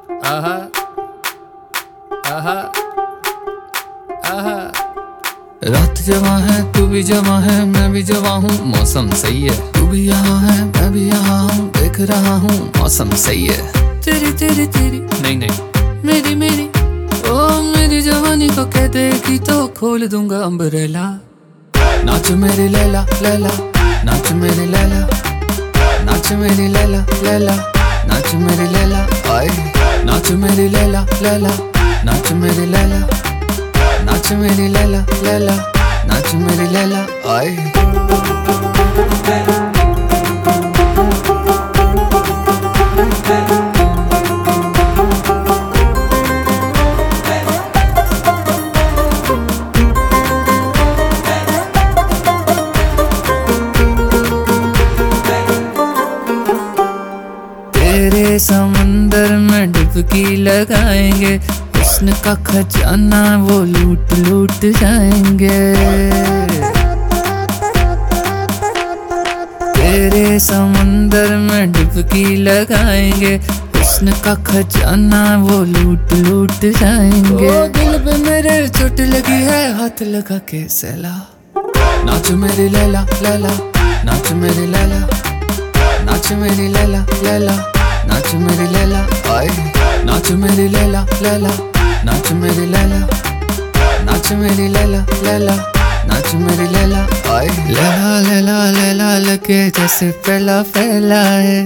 आहा आहा आहा। रात जवां है, तू भी जवां है, मैं भी जवां हूँ, मौसम सही है। तू भी यहाँ है, मैं भी यहाँ हूँ, देख रहा हूँ, मौसम सही है। तेरी तेरी तेरी नहीं नहीं, मेरी मेरी ओ मेरी जवानी को कह देगी तो खोल दूंगा अम्ब्रेला। नाच मेरी लैला लैला, नाच मेरी लैला, नाच मेरी लैला लैला, नाच मेरी लैला आए। नाच मेरी लैला लैला, नाच मेरी लैला, नाच मेरी लैला लैला, नाच मेरी लैला आए। तेरे समंदर में डुबकी लगाएंगे, हुस्न का खजाना वो लूट लूट जाएंगे। तेरे समंदर में डुबकी लगाएंगे, हुस्न का खजाना वो लूट लूट जाएंगे। ओ दिल पे मेरे चोट लगी है, हाथ लगा के सहला। नाच मेरी लैला लैला, नाच मेरी लैला, नाच मेरी लैला लैला, नाच मेरी लैला आए। नाच मेरी लैला लैला, नाच मेरी लैला, नाच मेरी लैला लैला, नाच मेरी लैला आए। लैला लैला लैला लगे जैसे फैला फैला है।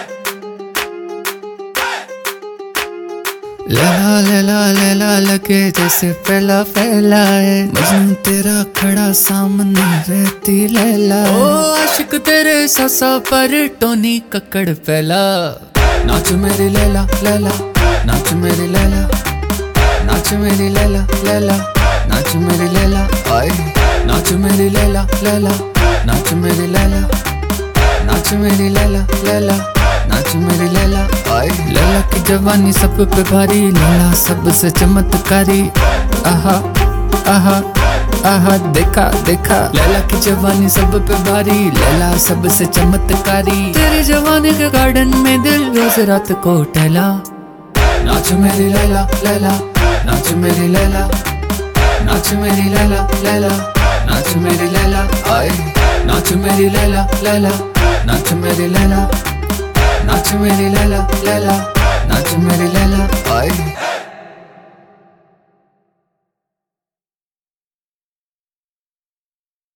लैला लैला लैला लगे जैसे फैला फैला है। मजनू तेरा खड़ा सामने रहती लैला। ओ आशिक तेरे सासा पर टोनी कक्कड़ फैला। नाच मेरी लैला लैला, नाच मेरी लैला, नाच मेरी लैला लैला, नाच मेरी लैला आए। नाच मेरी लैला लैला, नाच मेरी लैला, नाच मेरी लैला लैला, नाच मेरी लैला आए। लैला की जवानी सब पे भारी, लैला सबसे चमत्कारी। आहा आहा आहा देखा देखा, लैला की जवानी सब पे भारी, लैला सबसे चमत्कारी। तेरे जवानी के गार्डन में दिल रोज रात को टहला। नाच मेरी लैला लैला, नाच मेरी लैला, नाच मेरी लैला लैला, नाच मेरी लैला आए। नाच मेरी लैला लैला, नाच मेरी लैला, नाच मेरी लैला लैला, नाच मेरी